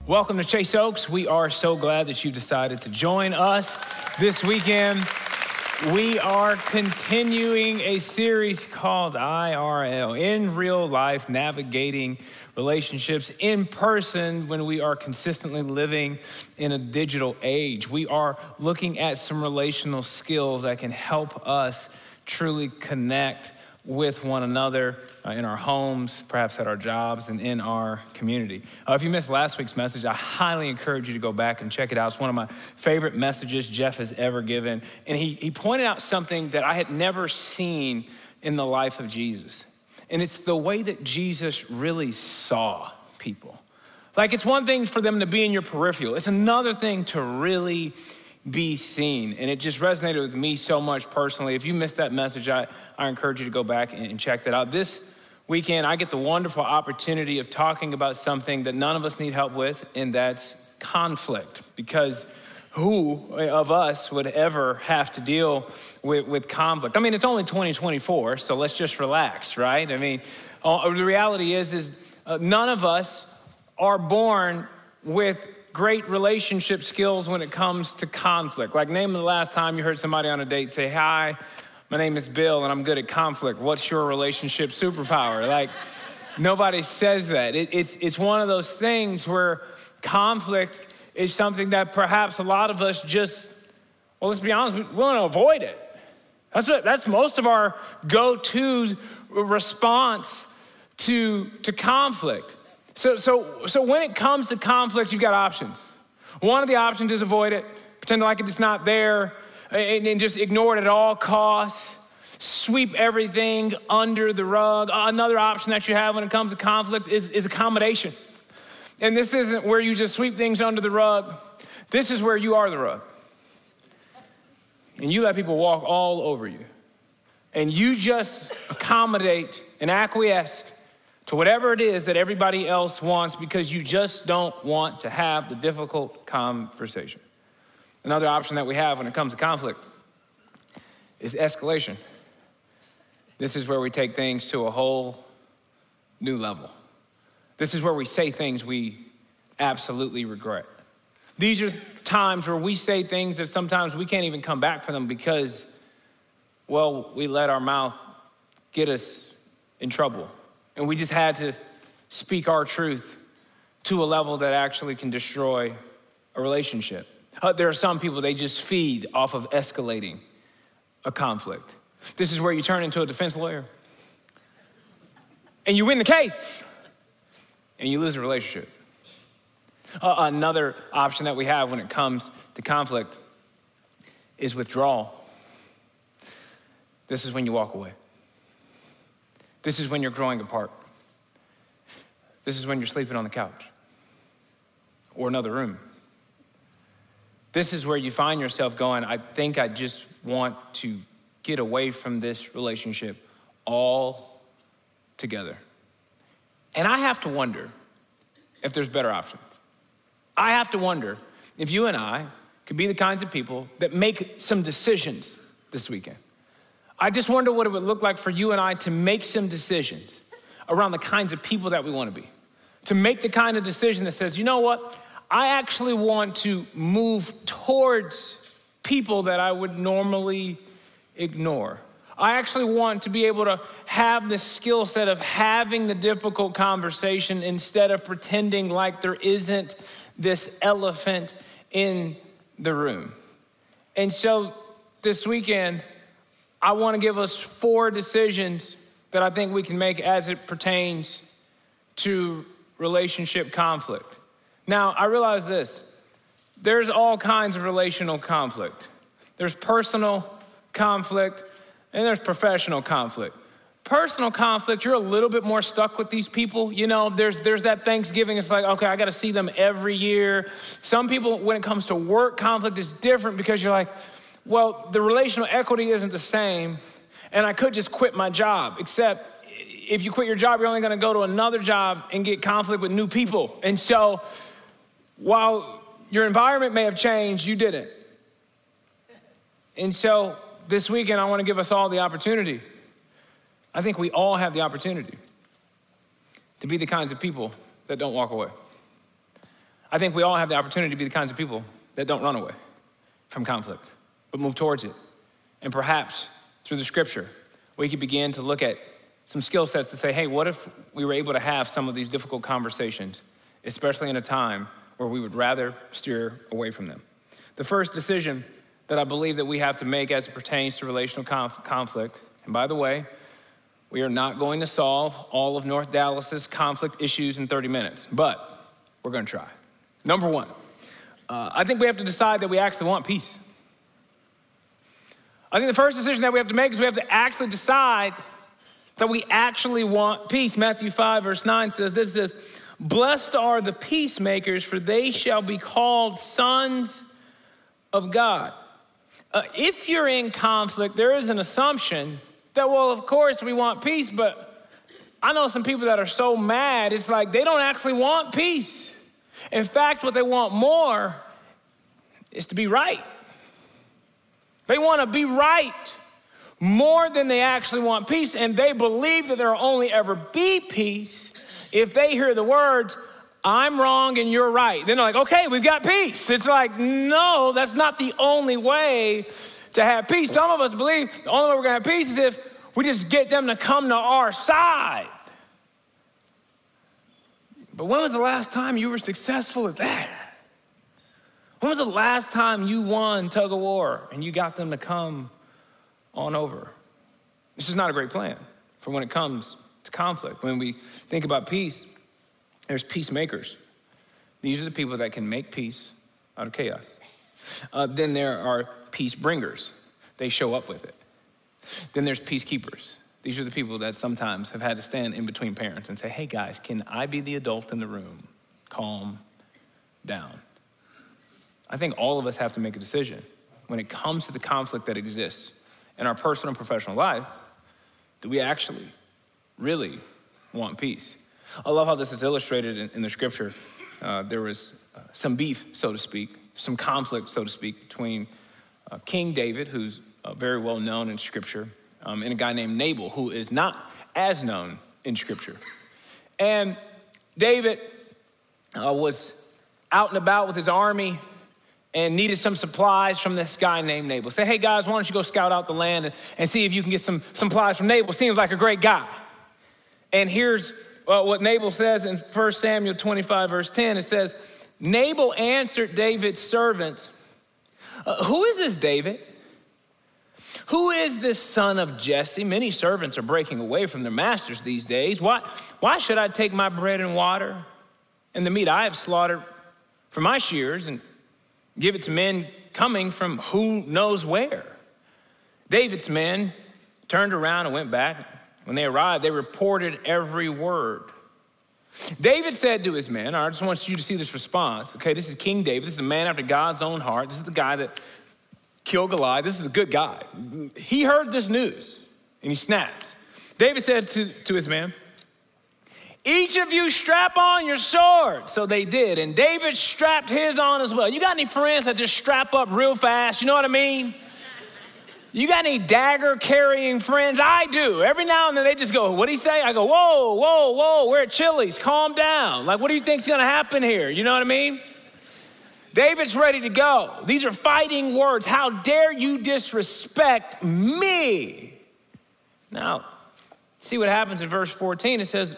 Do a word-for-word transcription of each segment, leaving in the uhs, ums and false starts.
Welcome to Chase Oaks. We are so glad that you decided to join us this weekend. We are continuing a series called I R L, in real life, navigating relationships in person when we are consistently living in a digital age. We are looking at some relational skills that can help us truly connect with one another uh, in our homes, perhaps at our jobs, and in our community. Uh, if you missed last week's message, I highly encourage you to go back and check it out. It's one of my favorite messages Jeff has ever given. And he, he pointed out something that I had never seen in the life of Jesus. And it's the way that Jesus really saw people. Like, it's one thing for them to be in your peripheral. It's another thing to really be seen. And it just resonated with me so much personally. If you missed that message, I, I encourage you to go back and, and check that out. This weekend, I get the wonderful opportunity of talking about something that none of us need help with, and that's conflict. Because who of us would ever have to deal with, with conflict? I mean, it's only twenty twenty-four, so let's just relax, right? I mean, uh, the reality is, is uh, none of us are born with great relationship skills when it comes to conflict. Like, name the last time you heard somebody on a date say, "Hi, my name is Bill and I'm good at conflict. What's your relationship superpower?" Like, nobody says that. It, it's, it's one of those things where conflict is something that perhaps a lot of us just, well, let's be honest, we want to avoid it. That's what, that's most of our go-to response to, to conflict. So, so, so when it comes to conflict, you've got options. One of the options is avoid it, pretend like it's not there, and, and just ignore it at all costs, sweep everything under the rug. Another option that you have when it comes to conflict is, is accommodation. And this isn't where you just sweep things under the rug. This is where you are the rug. And you let people walk all over you. And you just accommodate and acquiesce to whatever it is that everybody else wants because you just don't want to have the difficult conversation. Another option that we have when it comes to conflict is escalation. This is where we take things to a whole new level. This is where we say things we absolutely regret. These are times where we say things that sometimes we can't even come back from them because, well, we let our mouth get us in trouble. And we just had to speak our truth to a level that actually can destroy a relationship. Uh, there are some people, they just feed off of escalating a conflict. This is where you turn into a defense lawyer. And you win the case. And you lose a relationship. Uh, another option that we have when it comes to conflict is withdrawal. This is when you walk away. This is when you're growing apart. This is when you're sleeping on the couch or another room. This is where you find yourself going, I think I just want to get away from this relationship all together. And I have to wonder if there's better options. I have to wonder if you and I could be the kinds of people that make some decisions this weekend. I just wonder what it would look like for you and I to make some decisions around the kinds of people that we want to be. To make the kind of decision that says, you know what? I actually want to move towards people that I would normally ignore. I actually want to be able to have the skill set of having the difficult conversation instead of pretending like there isn't this elephant in the room. And so this weekend, I want to give us four decisions that I think we can make as it pertains to relationship conflict. Now, I realize this. There's all kinds of relational conflict. There's personal conflict, and there's professional conflict. Personal conflict, you're a little bit more stuck with these people. You know, there's there's that Thanksgiving, it's like, okay, I gotta see them every year. Some people, when it comes to work conflict, is different because you're like, well, the relational equity isn't the same, and I could just quit my job, except if you quit your job, you're only gonna go to another job and get conflict with new people. And so, while your environment may have changed, you didn't. And so, this weekend, I want to give us all the opportunity. I think we all have the opportunity to be the kinds of people that don't walk away. I think we all have the opportunity to be the kinds of people that don't run away from conflict, but move towards it. And perhaps through the scripture, we could begin to look at some skill sets to say, hey, what if we were able to have some of these difficult conversations, especially in a time where we would rather steer away from them? The first decision that I believe that we have to make as it pertains to relational conf- conflict, and by the way, we are not going to solve all of North Dallas's conflict issues in thirty minutes, but we're gonna try. Number one, uh, I think we have to decide that we actually want peace. I think the first decision that we have to make is we have to actually decide that we actually want peace. Matthew five, verse nine says this, says, blessed are the peacemakers, for they shall be called sons of God. Uh, if you're in conflict, there is an assumption that, well, of course we want peace, but I know some people that are so mad, it's like they don't actually want peace. In fact, what they want more is to be right. They want to be right more than they actually want peace, and they believe that there will only ever be peace if they hear the words, I'm wrong and you're right. Then they're like, okay, we've got peace. It's like, no, that's not the only way to have peace. Some of us believe the only way we're going to have peace is if we just get them to come to our side. But when was the last time you were successful at that? When was the last time you won tug of war and you got them to come on over? This is not a great plan for when it comes to conflict. When we think about peace, there's peacemakers. These are the people that can make peace out of chaos. Uh, then there are peace bringers. They show up with it. Then there's peacekeepers. These are the people that sometimes have had to stand in between parents and say, hey guys, can I be the adult in the room? Calm down. I think all of us have to make a decision when it comes to the conflict that exists in our personal and professional life. Do we actually really want peace? I love how this is illustrated in, in the scripture. Uh, there was uh, some beef, so to speak, some conflict, so to speak, between uh, King David, who's uh, very well known in scripture, um, and a guy named Nabal, who is not as known in scripture. And David uh, was out and about with his army and needed some supplies from this guy named Nabal. Say, hey guys, why don't you go scout out the land and, and see if you can get some, some supplies from Nabal. Seems like a great guy. And here's uh, what Nabal says in First Samuel twenty-five, verse ten. It says, Nabal answered David's servants, uh, who is this David? Who is this son of Jesse? Many servants are breaking away from their masters these days. Why, why should I take my bread and water and the meat I have slaughtered for my shears and give it to men coming from who knows where? David's men turned around and went back. When they arrived, they reported every word. David said to his men, I just want you to see this response. Okay, this is King David. This is a man after God's own heart. This is the guy that killed Goliath. This is a good guy. He heard this news and he snapped. David said to, to his men, each of you strap on your sword. So they did, and David strapped his on as well. You got any friends that just strap up real fast? You know what I mean? You got any dagger carrying friends? I do. Every now and then they just go, what'd he say? I go, whoa, whoa, whoa, we're at Chili's, calm down. Like, what do you think's gonna happen here? You know what I mean? David's ready to go. These are fighting words. How dare you disrespect me? Now, see what happens in verse fourteen. It says,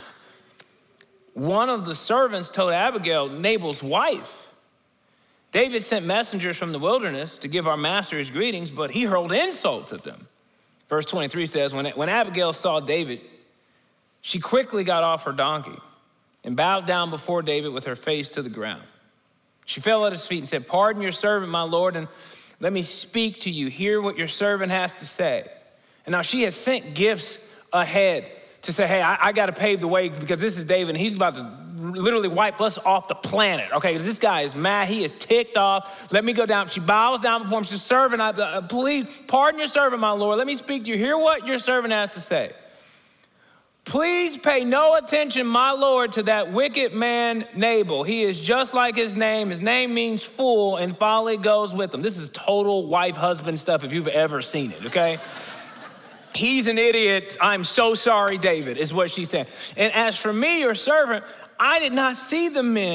one of the servants told Abigail, Nabal's wife, David sent messengers from the wilderness to give our master his greetings, but he hurled insults at them. Verse twenty-three says, when, when Abigail saw David, she quickly got off her donkey and bowed down before David with her face to the ground. She fell at his feet and said, pardon your servant, my lord, and let me speak to you. Hear what your servant has to say. And now she has sent gifts ahead to say, hey, I, I got to pave the way because this is David and he's about to literally wipe us off the planet, okay? Because this guy is mad, he is ticked off. Let me go down. She bows down before him. She's servant, I, uh, please pardon your servant, my lord. Let me speak to you. Hear what your servant has to say. Please pay no attention, my lord, to that wicked man Nabal. He is just like his name. His name means fool, and folly goes with him. This is total wife-husband stuff if you've ever seen it, okay? He's an idiot. I'm so sorry, David, is what she said. And as for me, your servant, I did not see the men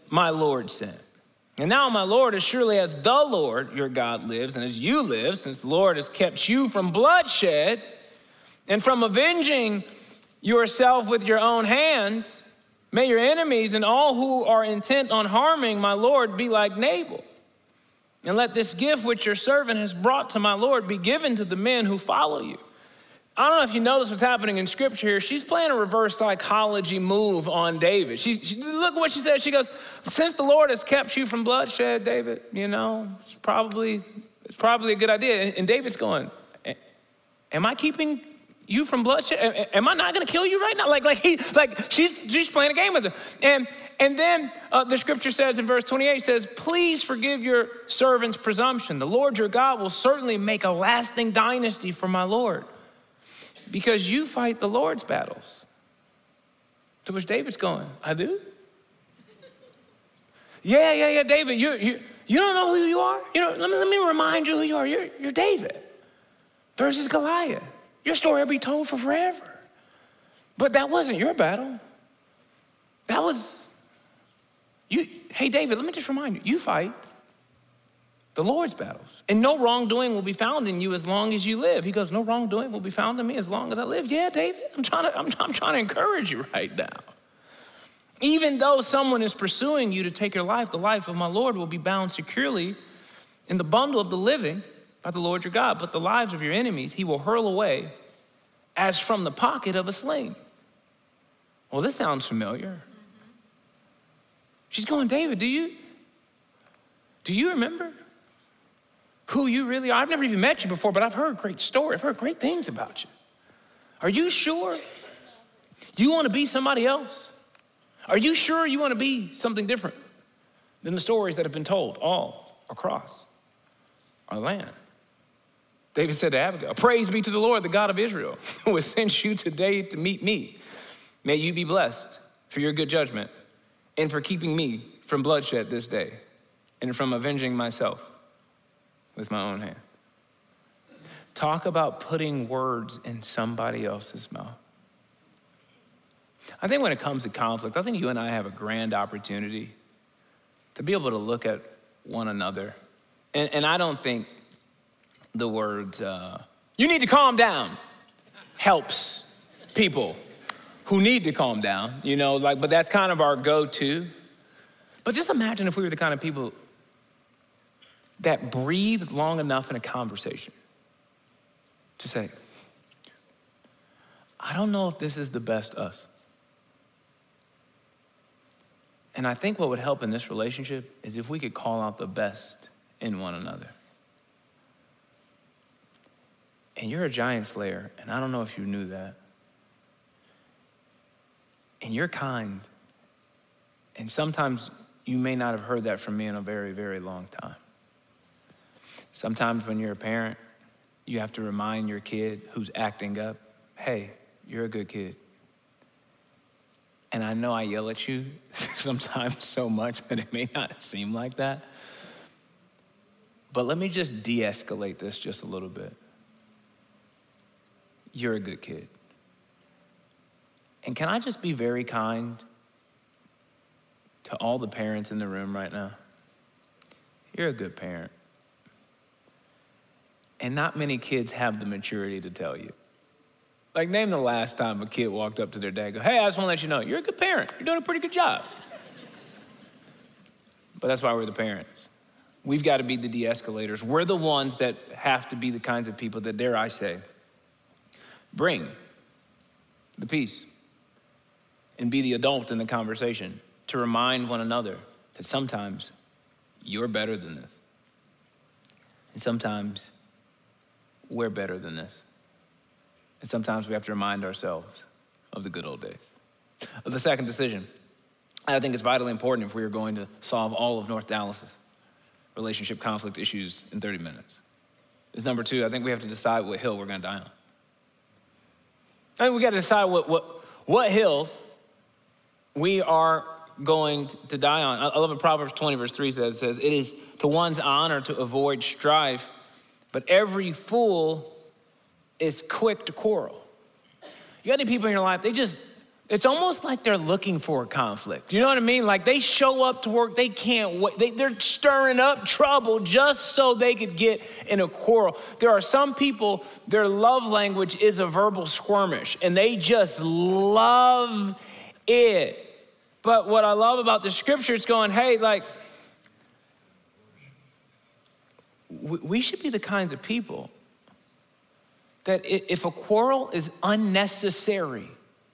my Lord said. And now, my Lord, as surely as the Lord, your God, lives, and as you live, since the Lord has kept you from bloodshed and from avenging yourself with your own hands, may your enemies and all who are intent on harming my Lord be like Nabal. And let this gift which your servant has brought to my Lord be given to the men who follow you. I don't know if you notice what's happening in scripture here. She's playing a reverse psychology move on David. She, she, look what she says. She goes, since the Lord has kept you from bloodshed, David, you know, it's probably, it's probably a good idea. And, and David's going, am I keeping you from bloodshed? Am I not going to kill you right now? Like, like he, like she's, she's playing a game with him. And, and then uh, the scripture says in verse twenty-eight, says, please forgive your servant's presumption. The Lord your God will certainly make a lasting dynasty for my Lord, because you fight the Lord's battles. To which David's going, I do? yeah, yeah, yeah, David, you, you, you don't know who you are? You know, let me, let me remind you who you are. You're, you're David versus Goliath. Your story will be told for forever. But that wasn't your battle. That was, you. Hey, David, let me just remind you, you fight the Lord's battles. And no wrongdoing will be found in you as long as you live. He goes, no wrongdoing will be found in me as long as I live. Yeah, David, I'm trying to, I'm, I'm trying to encourage you right now. Even though someone is pursuing you to take your life, the life of my Lord will be bound securely in the bundle of the living by the Lord your God. But the lives of your enemies he will hurl away as from the pocket of a sling. Well, this sounds familiar. She's going, David, do you, do you remember who you really are? I've never even met you before, but I've heard great stories. I've heard great things about you. Are you sure you want to be somebody else? Are you sure you want to be something different than the stories that have been told all across our land? David said to Abigail, praise be to the Lord, the God of Israel, who has sent you today to meet me. May you be blessed for your good judgment and for keeping me from bloodshed this day and from avenging myself with my own hand. Talk about putting words in somebody else's mouth. I think when it comes to conflict, I think you and I have a grand opportunity to be able to look at one another. And, and I don't think the words, uh, you need to calm down, helps people who need to calm down, you know, like, but that's kind of our go-to. But just imagine if we were the kind of people that breathed long enough in a conversation to say, I don't know if this is the best us. And I think what would help in this relationship is if we could call out the best in one another. And you're a giant slayer, and I don't know if you knew that. And you're kind. And sometimes you may not have heard that from me in a very, very long time. Sometimes when you're a parent, you have to remind your kid who's acting up, hey, you're a good kid. And I know I yell at you sometimes so much that it may not seem like that. But let me just de-escalate this just a little bit. You're a good kid. And can I just be very kind to all the parents in the room right now? You're a good parent. And not many kids have the maturity to tell you. Like, name the last time a kid walked up to their dad and go, hey, I just want to let you know, you're a good parent. You're doing a pretty good job. But that's why we're the parents. We've got to be the de-escalators. We're the ones that have to be the kinds of people that, dare I say, bring the peace and be the adult in the conversation to remind one another that sometimes you're better than this. And sometimes we're better than this. And sometimes we have to remind ourselves of the good old days. The second decision, I think it's vitally important if we are going to solve all of North Dallas's relationship conflict issues in thirty minutes. Is number two, I think we have to decide what hill we're gonna die on. I think we gotta decide what, what, what hills we are going to die on. I love what Proverbs twenty verse three says. It says, it is to one's honor to avoid strife, but every fool is quick to quarrel. You got any people in your life, they just, It's almost like they're looking for a conflict. You know what I mean? Like they show up to work, they can't wait. They, they're stirring up trouble just so they could get in a quarrel. There are some people, their love language is a verbal skirmish, and they just love it. But what I love about the scripture, it's going, hey, like, we should be the kinds of people that if a quarrel is unnecessary,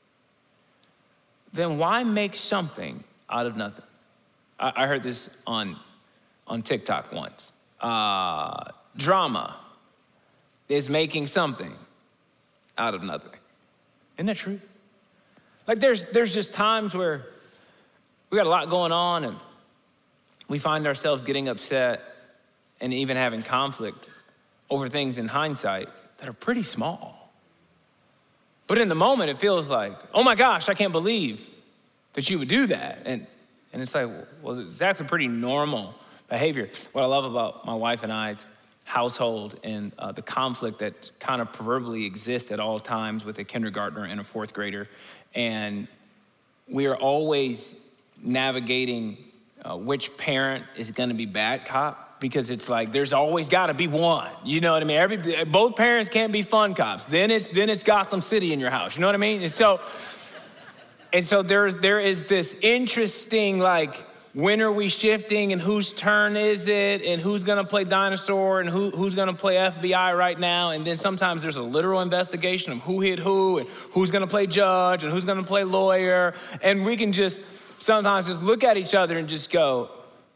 then why make something out of nothing? I, I heard this on, on TikTok once. Uh, drama is making something out of nothing. Isn't that true? Like there's, there's just times where we got a lot going on and we find ourselves getting upset and even having conflict over things in hindsight that are pretty small. But in the moment, it feels like, oh my gosh, I can't believe that you would do that. And, and it's like, well, it's actually pretty normal behavior. What I love about my wife and I's household and uh, the conflict that kind of proverbially exists at all times with a kindergartner and a fourth grader. And we are always navigating uh, which parent is gonna be bad cop, because it's like, there's always gotta be one, you know what I mean? Every, both parents can't be fun cops. Then it's, then it's Gotham City in your house, you know what I mean? And so, and so there's, there is this interesting, like, when are we shifting and whose turn is it and who's gonna play dinosaur and who, who's gonna play F B I right now? And then sometimes there's a literal investigation of who hit who and who's gonna play judge and who's gonna play lawyer. And we can just sometimes just look at each other and just go,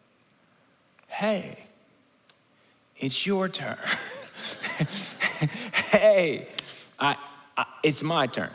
hey, it's your turn. hey, I, I, it's my turn.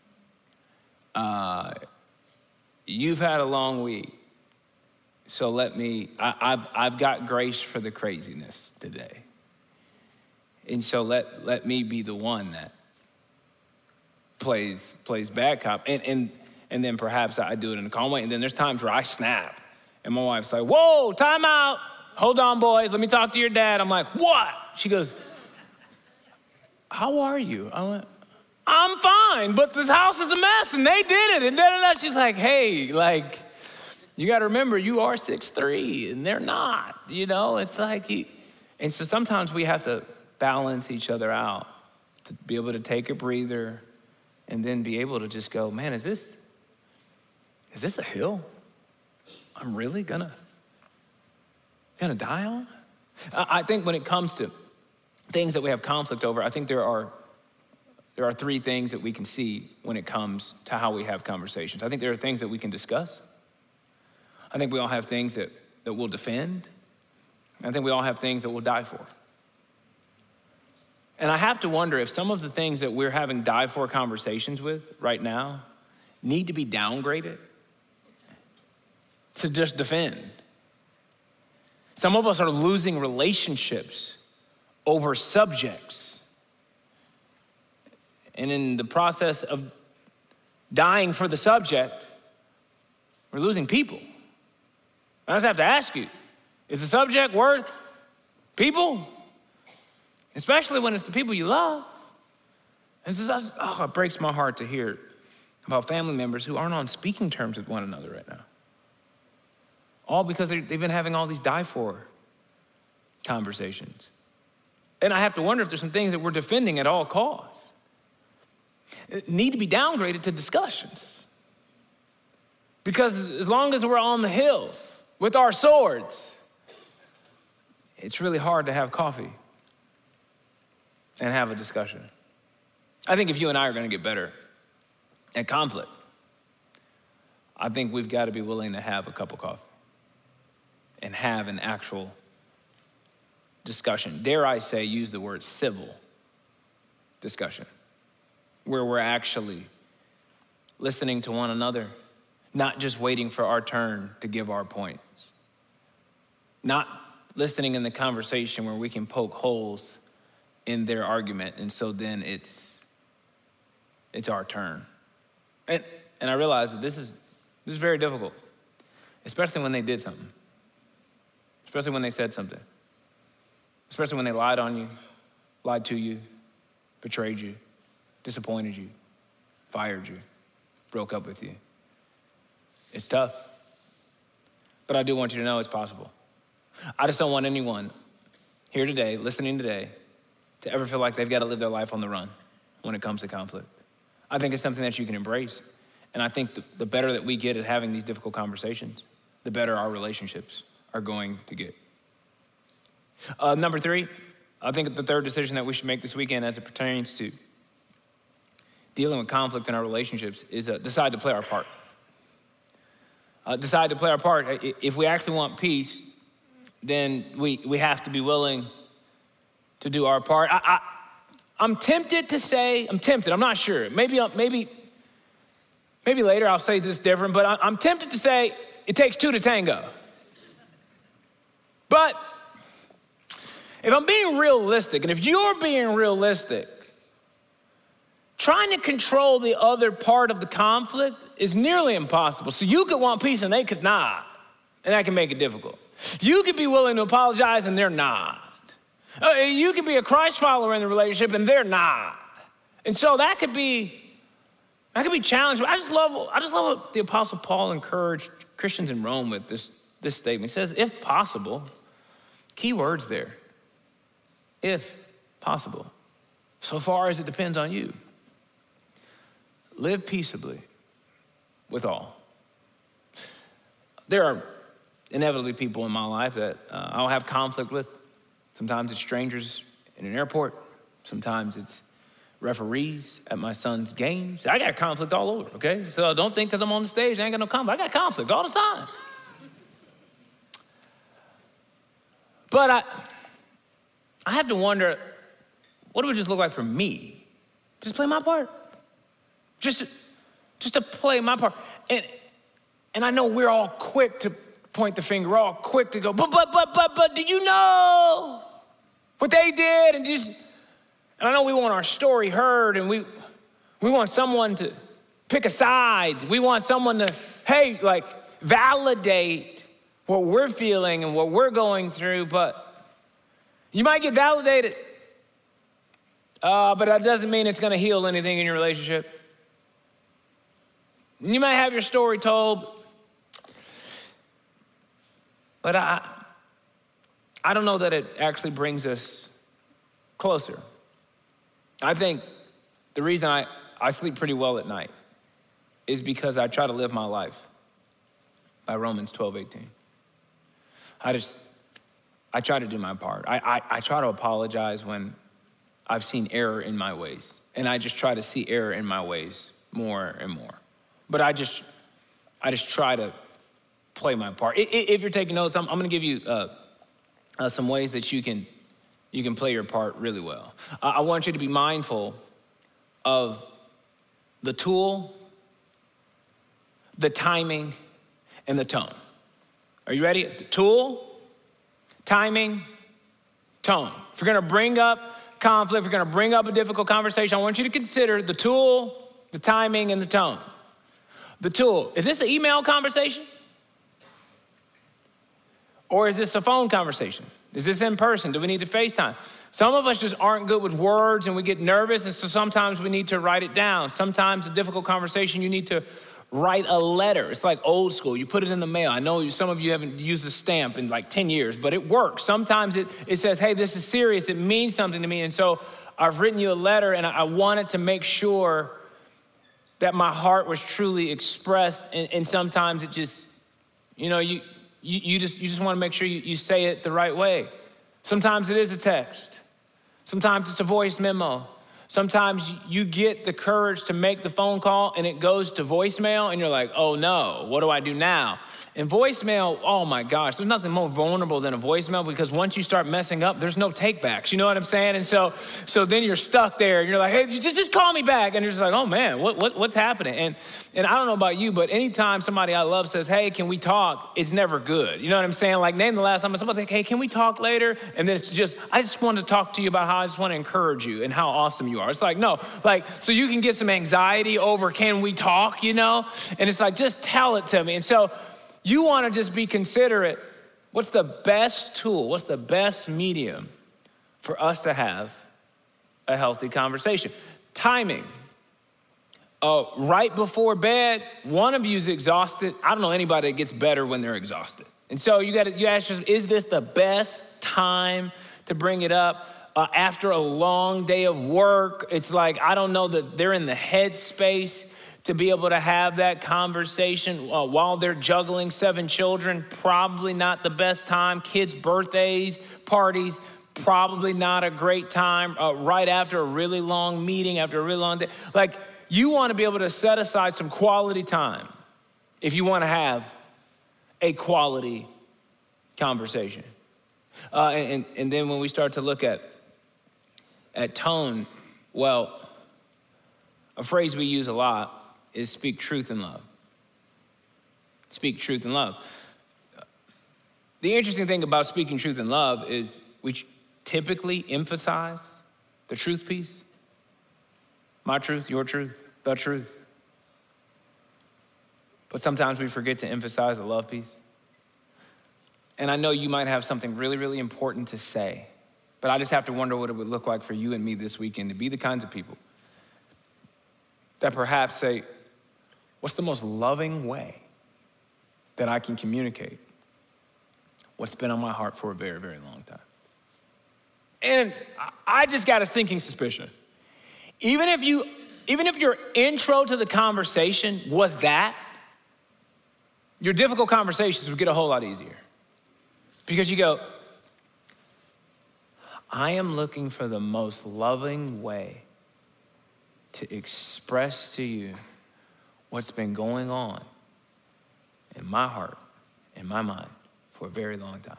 Uh, you've had a long week, so let me, I, I've, I've got grace for the craziness today. And so let, let me be the one that plays, plays bad cop. And, and, and then perhaps I do it in a calm way. And then there's times where I snap and my wife's like, whoa, time out. Hold on, boys, let me talk to your dad. I'm like, what? She goes, how are you? I went, I'm fine, but this house is a mess and they did it. And then she's like, hey, like, you gotta remember you are six three and they're not, you know? It's like, you, and so sometimes we have to balance each other out to be able to take a breather and then be able to just go, man, is this, is this a hill I'm really gonna, gonna die on? I think when it comes to things that we have conflict over, I think there are there are three things that we can see when it comes to how we have conversations. I think there are things that we can discuss. I think we all have things that, that we'll defend. I think we all have things that we'll die for. And I have to wonder if some of the things that we're having die for conversations with right now need to be downgraded to just defend. Some of us are losing relationships over subjects. And in the process of dying for the subject, we're losing people. I just have to ask you, is the subject worth people? Especially when it's the people you love. And this is, oh, it breaks my heart to hear about family members who aren't on speaking terms with one another right now. All because they've been having all these die for conversations. And I have to wonder if there's some things that we're defending at all costs need to be downgraded to discussions. Because as long as we're on the hills with our swords, it's really hard to have coffee and have a discussion. I think if you and I are gonna get better at conflict, I think we've got to be willing to have a cup of coffee and have an actual discussion. Dare I say, use the word civil discussion, where we're actually listening to one another, not just waiting for our turn to give our points, not listening in the conversation where we can poke holes in their argument, and so then it's it's our turn. And, and I realize that this is this is very difficult, especially when they did something, especially when they said something, especially when they lied on you, lied to you, betrayed you, disappointed you, fired you. broke up with you. It's tough. But I do want you to know it's possible. I just don't want anyone here today, listening today, to ever feel like they've got to live their life on the run when it comes to conflict. I think it's something that you can embrace. And I think the, the better that we get at having these difficult conversations, the better our relationships are going to get. Uh, number three, I think the third decision that we should make this weekend as it pertains to dealing with conflict in our relationships is uh, decide to play our part. Uh, decide to play our part. If we actually want peace, then we, we have to be willing to do our part. I, I, I'm tempted to say, I'm tempted, I'm not sure. Maybe, maybe, maybe later I'll say this different, but I'm tempted to say it takes two to tango. But if I'm being realistic, and if you're being realistic, trying to control the other part of the conflict is nearly impossible. So you could want peace and they could not, and that can make it difficult. You could be willing to apologize and they're not. Uh, you could be a Christ follower in the relationship and they're not. And so that could be, that could be challenging. I just love, I just love what the Apostle Paul encouraged Christians in Rome with this, this statement. He says, if possible, key words there, if possible, so far as it depends on you, live peaceably with all. There are inevitably people in my life that uh, I'll have conflict with. Sometimes it's strangers in an airport. Sometimes it's referees at my son's games. I got conflict all over, okay? So don't think because I'm on the stage, I ain't got no conflict. I got conflict all the time. But I, I have to wonder, what would it just look like for me? Just play my part. Just to, just to play my part. And, and I know we're all quick to point the finger, we're all quick to go, but, but, but, but, but, do you know what they did? And just, and I know we want our story heard, and we, we want someone to pick a side. We want someone to, hey, like, validate what we're feeling and what we're going through, but you might get validated, uh, but that doesn't mean it's gonna heal anything in your relationship. You might have your story told, but I, I don't know that it actually brings us closer. I think the reason I, I sleep pretty well at night is because I try to live my life by Romans twelve eighteen. I just, I try to do my part. I, I, I try to apologize when I've seen error in my ways, and I just try to see error in my ways more and more. But I just, I just try to play my part. If you're taking notes, I'm, I'm gonna give you uh, uh, some ways that you can, you can play your part really well. Uh, I want you to be mindful of the tool, the timing, and the tone. Are you ready? The tool, timing, tone. If you're gonna bring up conflict, if you're gonna bring up a difficult conversation, I want you to consider the tool, the timing, and the tone. The tool, is this an email conversation? Or is this a phone conversation? Is this in person? Do we need to FaceTime? Some of us just aren't good with words and we get nervous, and so sometimes we need to write it down. Sometimes a difficult conversation, you need to write a letter. It's like old school. You put it in the mail. I know some of you haven't used a stamp in like ten years, but it works. Sometimes it, it says, hey, this is serious. It means something to me. And so I've written you a letter, and I wanted to make sure that my heart was truly expressed. And, and sometimes it just, you know, you, you, you just you just want to make sure you, you say it the right way. Sometimes it is a text. Sometimes it's a voice memo. Sometimes you get the courage to make the phone call and it goes to voicemail and you're like, oh no, what do I do now? And voicemail, oh my gosh, there's nothing more vulnerable than a voicemail, because once you start messing up, there's no takebacks, you know what I'm saying? And so so then you're stuck there and you're like, hey, just, just call me back. And you're just like, oh man, what, what what's happening? And and I don't know about you, but anytime somebody I love says, hey, can we talk? It's never good. You know what I'm saying? Like, name the last time somebody's like, hey, can we talk later? And then it's just, I just want to talk to you about how I just want to encourage you and how awesome you are. It's like, no, like, so you can get some anxiety over, can we talk, you know? And it's like, just tell it to me. And so you want to just be considerate. What's the best tool? What's the best medium for us to have a healthy conversation? Timing. uh, right before bed, one of you's exhausted. I don't know anybody that gets better when they're exhausted. And so you got to, you ask yourself, is this the best time to bring it up? Uh, after a long day of work, it's like, I don't know that they're in the headspace to be able to have that conversation uh, while they're juggling seven children. Probably not the best time. Kids' birthdays, parties, probably not a great time uh, right after a really long meeting, after a really long day. Like, you want to be able to set aside some quality time if you want to have a quality conversation. Uh, and, and then when we start to look at, at tone, well, a phrase we use a lot is speak truth in love. Speak truth in love. The interesting thing about speaking truth in love is we typically emphasize the truth piece. My truth, your truth, the truth. But sometimes we forget to emphasize the love piece. And I know you might have something really, really important to say, but I just have to wonder what it would look like for you and me this weekend to be the kinds of people that perhaps say, what's the most loving way that I can communicate what's been on my heart for a very, very long time? And I just got a sinking suspicion. Even if you, even if your intro to the conversation was that, your difficult conversations would get a whole lot easier. Because you go, I am looking for the most loving way to express to you what's been going on in my heart, in my mind, for a very long time.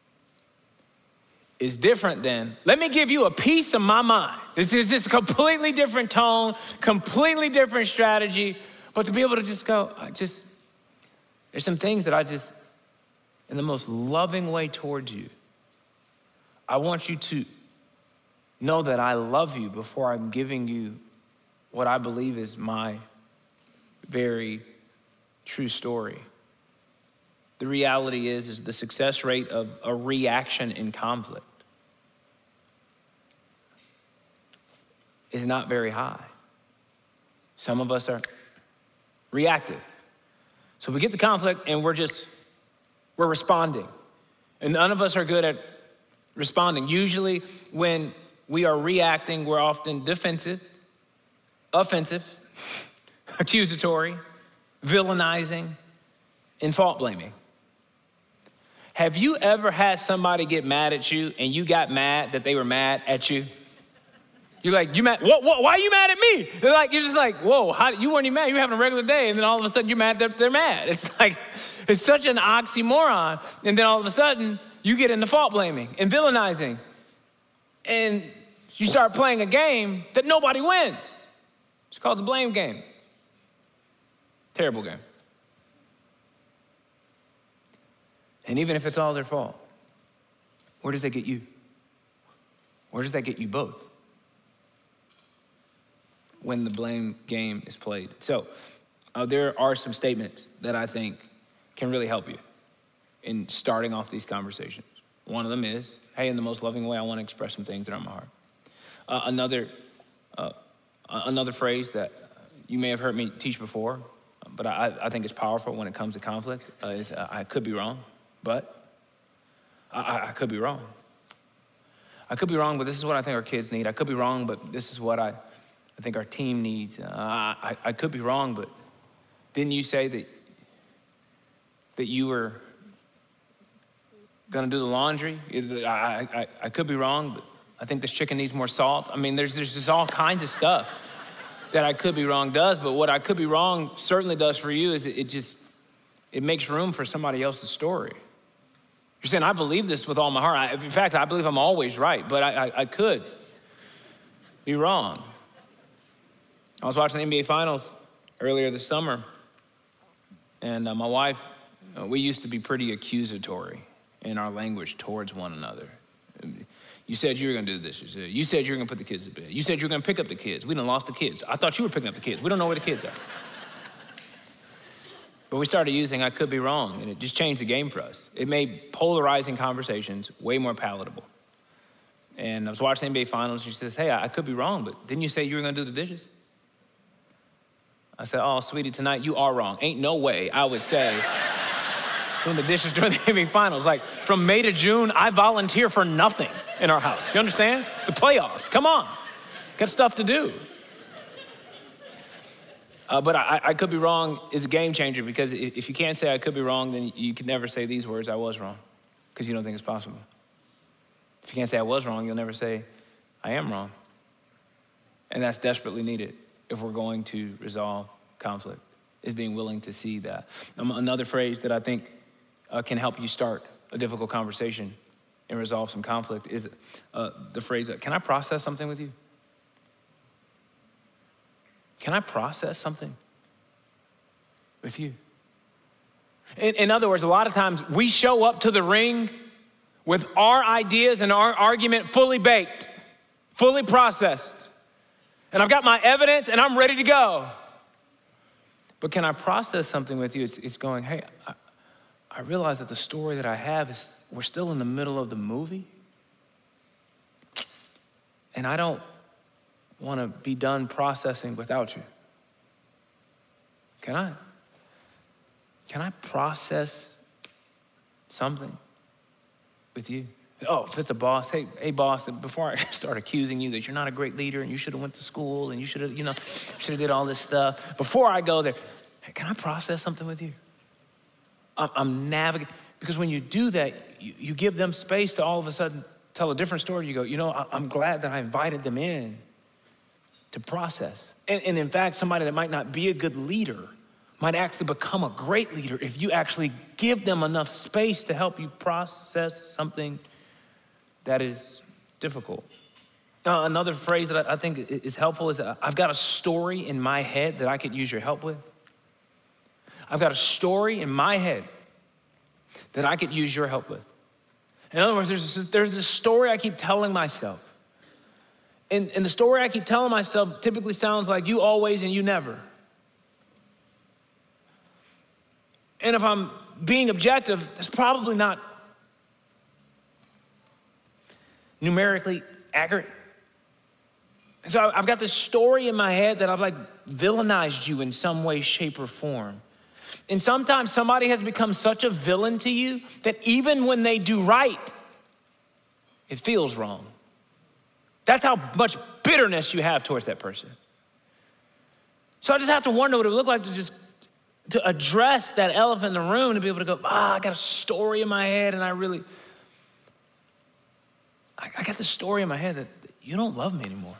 Is different than, let me give you a piece of my mind. This is just a completely different tone, completely different strategy, but to be able to just go, I just, there's some things that I just, in the most loving way towards you, I want you to know that I love you before I'm giving you what I believe is my very true story. The reality is, is the success rate of a reaction in conflict is not very high. Some of us are reactive. So we get the conflict and we're just, we're responding. And none of us are good at responding. Usually when we are reacting, we're often defensive, offensive, accusatory, villainizing, and fault blaming. Have you ever had somebody get mad at you and you got mad that they were mad at you? You're like, you mad? What, what, why are you mad at me? They're like, you're just like, whoa, how, you weren't even mad. You were having a regular day. And then all of a sudden you're mad that they're mad. It's like, it's such an oxymoron. And then all of a sudden you get into fault blaming and villainizing. And you start playing a game that nobody wins. It's called the blame game. Terrible game. And even if it's all their fault, where does that get you? Where does that get you both? When the blame game is played. So uh, there are some statements that I think can really help you in starting off these conversations. One of them is, hey, in the most loving way, I want to express some things that are on my heart. Uh, another, uh, another phrase that you may have heard me teach before, but I, I think it's powerful when it comes to conflict, uh, is uh, I could be wrong, but I, I could be wrong. I could be wrong, but this is what I think our kids need. I could be wrong, but this is what I, I think our team needs. Uh, I, I could be wrong, but didn't you say that, that you were gonna do the laundry? I, I, I could be wrong, but I think this chicken needs more salt. I mean, there's, there's just all kinds of stuff that I could be wrong does, but what I could be wrong certainly does for you is it, it just, it makes room for somebody else's story. You're saying, I believe this with all my heart. I, in fact, I believe I'm always right, but I, I, I could be wrong. I was watching the N B A Finals earlier this summer, and uh, my wife, uh, we used to be pretty accusatory in our language towards one another. You said you were gonna do the dishes. You said you were gonna put the kids to bed. You said you were gonna pick up the kids. We done lost the kids. I thought you were picking up the kids. We don't know where the kids are. But we started using I could be wrong, and it just changed the game for us. It made polarizing conversations way more palatable. And I was watching the N B A Finals, and she says, hey, I could be wrong, but didn't you say you were gonna do the dishes? I said, oh, sweetie, tonight you are wrong. Ain't no way I would say doing the dishes during the N B A Finals. Like, from May to June, I volunteer for nothing in our house. You understand? It's the playoffs. Come on. Got stuff to do. Uh, but I, I could be wrong is a game changer, because if you can't say I could be wrong, then you can never say these words, I was wrong, because you don't think it's possible. If you can't say I was wrong, you'll never say I am wrong. And that's desperately needed if we're going to resolve conflict, is being willing to see that. Um, another phrase that I think uh, can help you start a difficult conversation and resolve some conflict is uh, the phrase, uh, can I process something with you? Can I process something with you? In, in other words, a lot of times we show up to the ring with our ideas and our argument fully baked, fully processed. And I've got my evidence and I'm ready to go. But can I process something with you? It's, it's going, hey, I, I realize that the story that I have is, we're still in the middle of the movie. And I don't want to be done processing without you. Can I? Can I process something with you? Oh, if it's a boss, hey, hey boss, before I start accusing you that you're not a great leader and you should have went to school and you should have, you know, should have did all this stuff, before I go there, hey, can I process something with you? I'm, I'm navigating, because when you do that, you, you give them space to all of a sudden tell a different story. You go, you know, I, I'm glad that I invited them in to process. And, and in fact, somebody that might not be a good leader might actually become a great leader if you actually give them enough space to help you process something that is difficult. Uh, another phrase that I, I think is helpful is, uh, I've got a story in my head that I could use your help with. I've got a story in my head that I could use your help with. In other words, there's this, there's this story I keep telling myself. And, and the story I keep telling myself typically sounds like you always and you never. And if I'm being objective, that's probably not numerically accurate. And so I've got this story in my head that I've like villainized you in some way, shape, or form. And sometimes somebody has become such a villain to you that even when they do right, it feels wrong. That's how much bitterness you have towards that person. So I just have to wonder what it would look like to just to address that elephant in the room, to be able to go, ah, I got a story in my head, and I really, I, I got this story in my head that you don't love me anymore.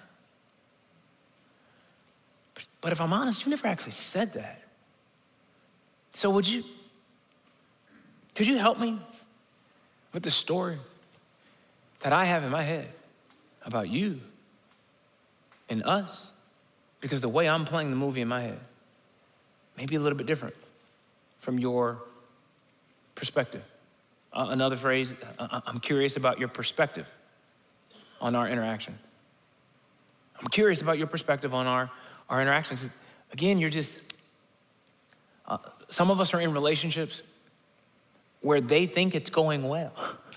But, but if I'm honest, you never actually said that. So would you, could you help me with the story that I have in my head about you and us? Because the way I'm playing the movie in my head may be a little bit different from your perspective. Uh, another phrase, uh, I'm curious about your perspective on our interactions. I'm curious about your perspective on our, our interactions. Again, you're just, uh, some of us are in relationships where they think it's going well.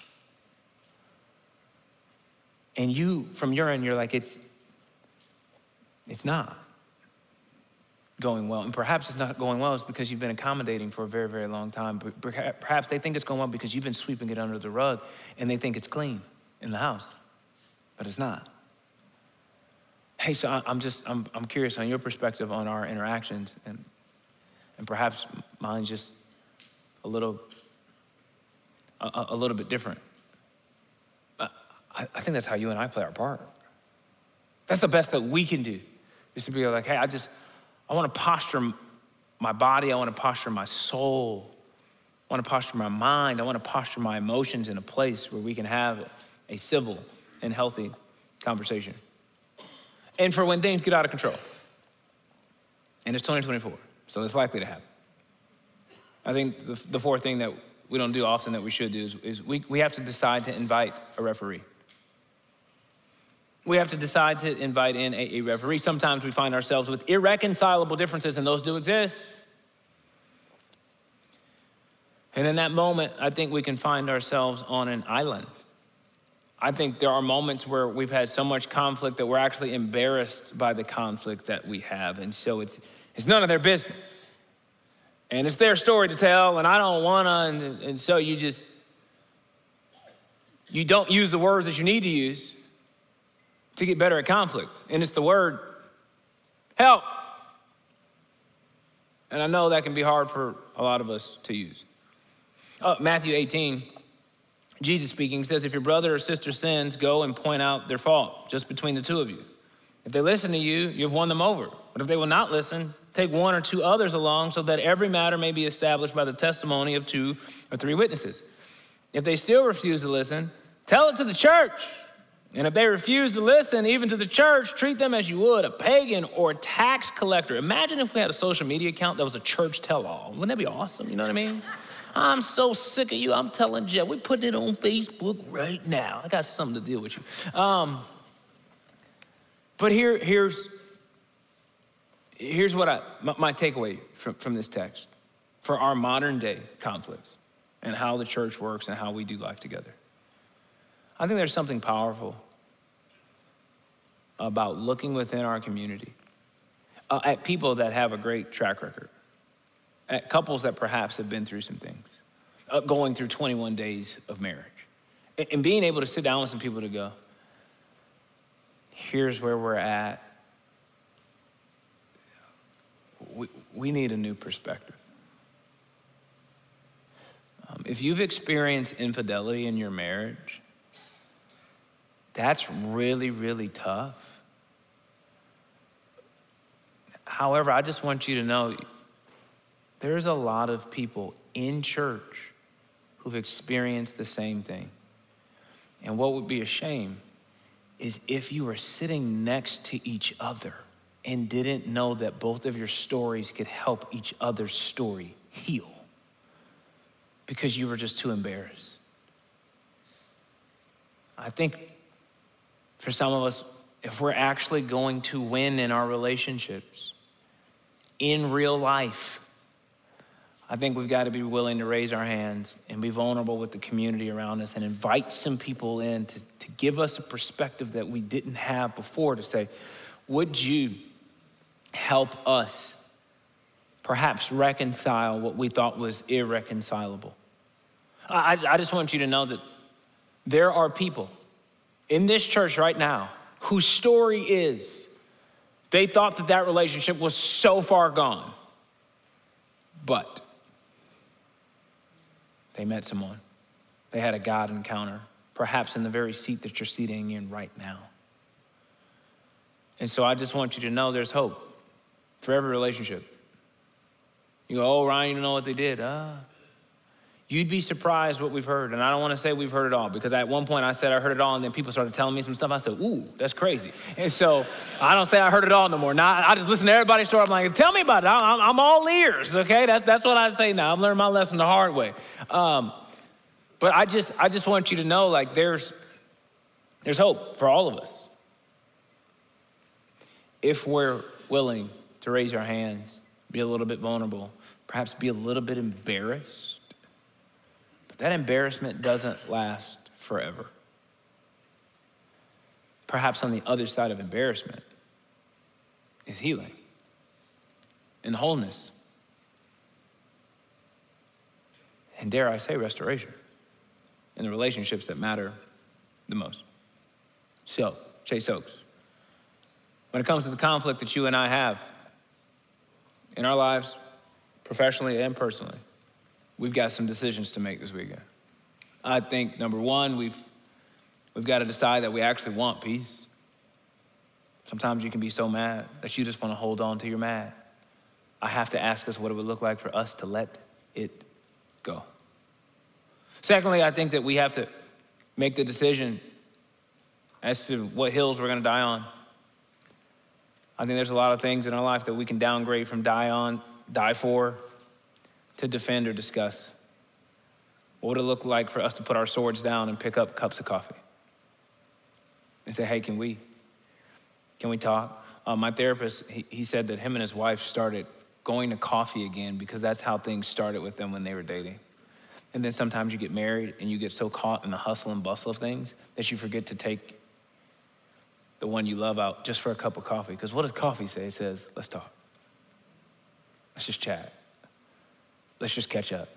And you, from your end, you're like, it's, it's not going well. And perhaps it's not going well is because you've been accommodating for a very, very long time. But perhaps they think it's going well because you've been sweeping it under the rug and they think it's clean in the house, but it's not. Hey, so I'm just, I'm, I'm curious on your perspective on our interactions, and, and perhaps mine's just a little, a, a little bit different. I, I think that's how you and I play our part. That's the best that we can do, is to be like, hey, I just, I want to posture my body. I want to posture my soul. I want to posture my mind. I want to posture my emotions in a place where we can have a civil and healthy conversation. And for when things get out of control. And it's twenty twenty-four, so it's likely to happen. I think the, the fourth thing that we don't do often that we should do is, is we, we have to decide to invite a referee. We have to decide to invite in a, a referee. Sometimes we find ourselves with irreconcilable differences, and those do exist. And in that moment, I think we can find ourselves on an island. I think there are moments where we've had so much conflict that we're actually embarrassed by the conflict that we have. And so it's It's none of their business. And it's their story to tell, and I don't wanna, and, and so you just, you don't use the words that you need to use to get better at conflict. And it's the word, help. And I know that can be hard for a lot of us to use. Uh, Matthew eighteen, Jesus speaking, says, if your brother or sister sins, go and point out their fault just between the two of you. If they listen to you, you've won them over. But if they will not listen, take one or two others along so that every matter may be established by the testimony of two or three witnesses. If they still refuse to listen, tell it to the church. And if they refuse to listen, even to the church, treat them as you would a pagan or a tax collector. Imagine if we had a social media account that was a church tell-all. Wouldn't that be awesome? You know what I mean? I'm so sick of you. I'm telling Jeff, we put it on Facebook right now. I got something to deal with you. Um, but here, here's, here's what I, my, my takeaway from, from this text for our modern day conflicts and how the church works and how we do life together. I think there's something powerful about looking within our community uh, at people that have a great track record, at couples that perhaps have been through some things, uh, going through twenty-one days of marriage, and, and being able to sit down with some people to go, here's where we're at. We, we need a new perspective. Um, if you've experienced infidelity in your marriage, that's really, really tough. However, I just want you to know there's a lot of people in church who've experienced the same thing. And what would be a shame is if you were sitting next to each other and didn't know that both of your stories could help each other's story heal because you were just too embarrassed. I think for some of us, if we're actually going to win in our relationships, in real life, I think we've got to be willing to raise our hands and be vulnerable with the community around us and invite some people in to, to give us a perspective that we didn't have before, to say, would you help us perhaps reconcile what we thought was irreconcilable? I, I just want you to know that there are people in this church right now whose story is they thought that that relationship was so far gone, but they met someone. They had a God encounter, perhaps in the very seat that you're sitting in right now. And so I just want you to know there's hope for every relationship. You go, oh, Ryan, you don't know what they did. Uh, You'd be surprised what we've heard. And I don't want to say we've heard it all, because at one point I said I heard it all, and then people started telling me some stuff. I said, ooh, that's crazy. And so I don't say I heard it all no more. Now I just listen to everybody's story. I'm like, tell me about it. I'm, I'm all ears, okay? That, that's what I say now. I've learned my lesson the hard way. Um, but I just, I just want you to know, like, there's, there's hope for all of us if we're willing to raise our hands, be a little bit vulnerable, perhaps be a little bit embarrassed. That embarrassment doesn't last forever. Perhaps on the other side of embarrassment is healing and wholeness. And dare I say, restoration in the relationships that matter the most. So, Chase Oaks, when it comes to the conflict that you and I have in our lives, professionally and personally, we've got some decisions to make this weekend. I think, number one, we've, we've got to decide that we actually want peace. Sometimes you can be so mad that you just want to hold on to your mad. I have to ask us what it would look like for us to let it go. Secondly, I think that we have to make the decision as to what hills we're going to die on. I think there's a lot of things in our life that we can downgrade from die on, die for, to defend or discuss. What would it look like for us to put our swords down and pick up cups of coffee and say, hey, can we, can we talk? Uh, my therapist, he, he said that him and his wife started going to coffee again because that's how things started with them when they were dating. And then sometimes you get married and you get so caught in the hustle and bustle of things that you forget to take the one you love out just for a cup of coffee. Because what does coffee say? It says, let's talk. Let's just chat. Let's just catch up.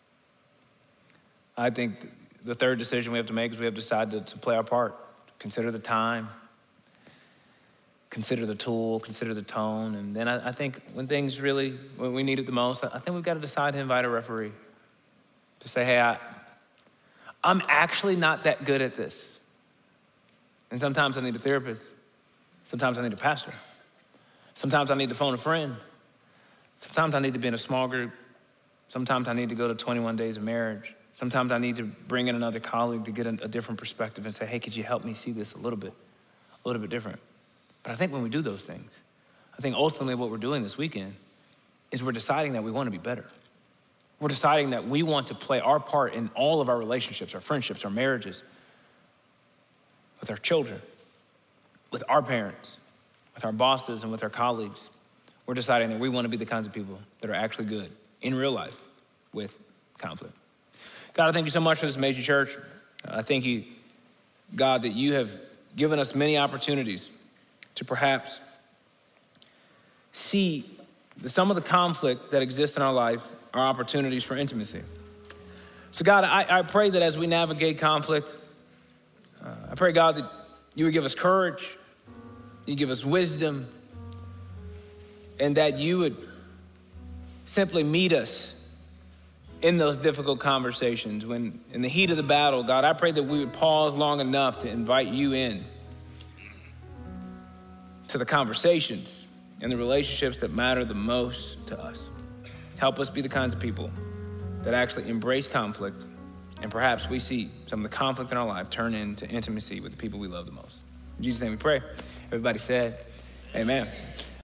I think the third decision we have to make is we have to decide to, to play our part. Consider the time, consider the tool, consider the tone. And then I, I think when things really, when we need it the most, I think we've got to decide to invite a referee. To say, hey, I, I'm actually not that good at this. And sometimes I need a therapist. Sometimes I need a pastor. Sometimes I need to phone a friend. Sometimes I need to be in a small group. Sometimes I need to go to twenty-one days of marriage. Sometimes I need to bring in another colleague to get a, a different perspective and say, hey, could you help me see this a little bit, a little bit different? But I think when we do those things, I think ultimately what we're doing this weekend is we're deciding that we want to be better. We're deciding that we want to play our part in all of our relationships, our friendships, our marriages, with our children, with our parents, with our bosses, and with our colleagues. We're deciding that we want to be the kinds of people that are actually good in real life with conflict. God, I thank you so much for this amazing church. I thank you, God, that you have given us many opportunities to perhaps see that some of the conflict that exists in our life are opportunities for intimacy. So God, I, I pray that as we navigate conflict, uh, I pray, God, that you would give us courage, you give us wisdom, and that you would simply meet us in those difficult conversations. When in the heat of the battle, God, I pray that we would pause long enough to invite you in to the conversations and the relationships that matter the most to us. Help us be the kinds of people that actually embrace conflict, and perhaps we see some of the conflict in our life turn into intimacy with the people we love the most. In Jesus' name we pray. Everybody said, amen.